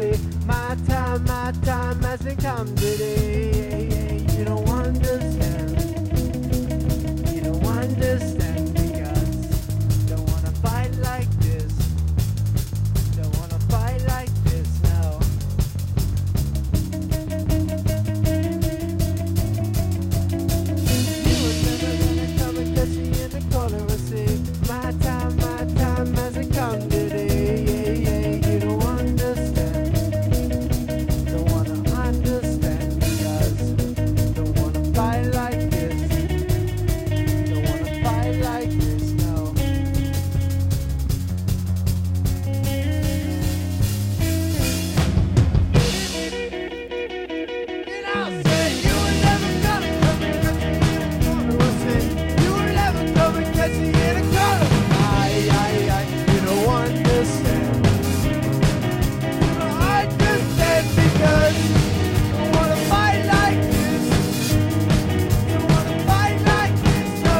say my time hasn't come today. You don't understand. You don't understand because don't wanna fight like this. Don't wanna fight like this now. You were never gonna come and catch me in the corner and say my time hasn't come today. You don't understand. Don't wanna understand because don't wanna fight like this. Don't wanna fight like this now. And I'll say you were never gonna come and catch me in a corner. I'll say you were never come and catch me in a corner. You don't understand. You don't understand because don't wanna fight like this. Don't wanna fight like this, no.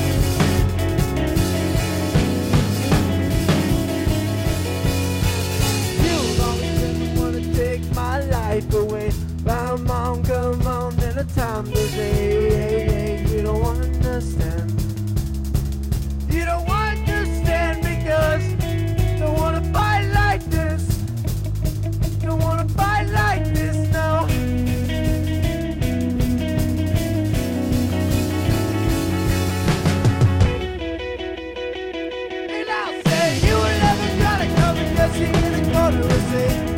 You always didn't wanna take my life away. Come on, then a time to say you don't understand. You don't understand because don't wanna fight like this. Don't wanna fight like this, no. And I'll say you were never gonna come and catch me in the corner and say